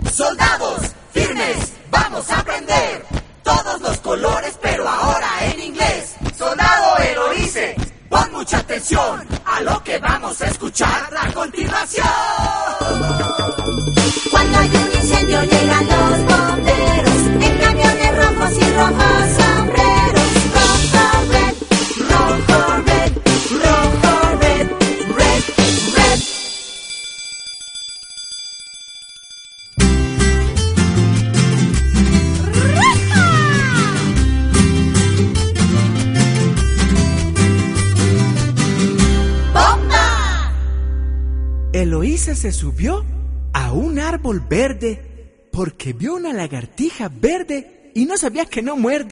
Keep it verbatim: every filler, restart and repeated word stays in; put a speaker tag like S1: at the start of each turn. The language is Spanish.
S1: Soldados, firmes, vamos a aprender todos los colores, pero ahora en inglés. Soldado Eloíse, pon mucha atención a lo que vamos a escuchar a continuación.
S2: Cuando hay un incendio llegan los bomberos en camiones rojos y rojos sombreros. Rojo, red, rojo, red, rojo, red, red, red. ¡Bomba!
S3: Eloísa se subió a un árbol verde porque vio una lagartija verde y no sabía que no muerde.